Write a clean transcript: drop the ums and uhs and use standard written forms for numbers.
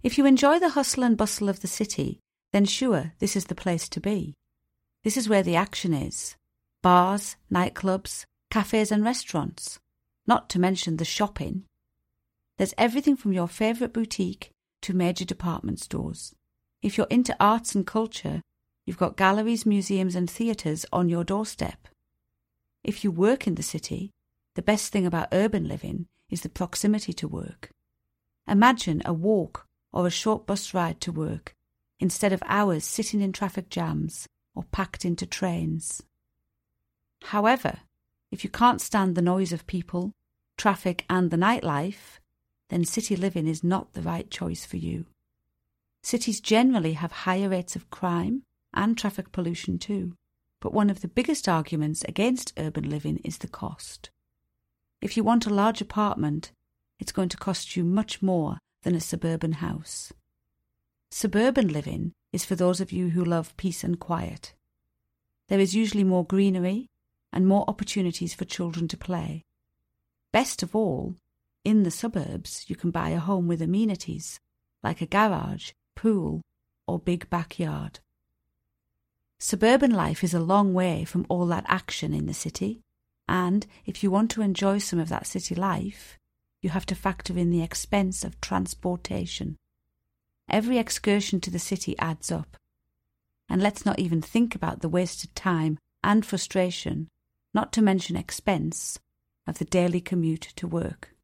If you enjoy the hustle and bustle of the city, then sure, this is the place to be. This is where the action is. Bars, nightclubs, cafes and restaurants. Not to mention the shopping. There's everything from your favourite boutique to major department stores. If you're into arts and culture, you've got galleries, museums and theatres on your doorstep. If you work in the city, the best thing about urban living is the proximity to work. Imagine a walk or a short bus ride to work instead of hours sitting in traffic jams or packed into trains. However, if you can't stand the noise of people, traffic and the nightlife, then city living is not the right choice for you. Cities generally have higher rates of crime and traffic pollution too, but one of the biggest arguments against urban living is the cost. If you want a large apartment, it's going to cost you much more than a suburban house. Suburban living is for those of you who love peace and quiet. There is usually more greenery and more opportunities for children to play. Best of all, in the suburbs you can buy a home with amenities like a garage, pool or big backyard. Suburban life is a long way from all that action in the city, and if you want to enjoy some of that city life, you have to factor in the expense of transportation. Every excursion to the city adds up. And let's not even think about the wasted time and frustration, not to mention expense, of the daily commute to work.